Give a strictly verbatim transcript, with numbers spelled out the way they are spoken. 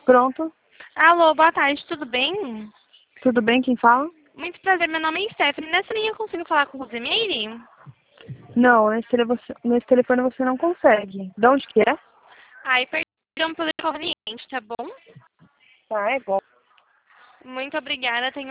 Pronto. Alô, boa tarde, tudo bem? Tudo bem? Quem fala? Muito prazer, meu nome é Stephanie. Nessa linha eu consigo falar com o Rosemeire? Não, nesse, tele você, nesse telefone você não consegue. De onde que é? Ai, perdão pelo inconveniente, tá bom? Tá, é bom. Muito obrigada, tenha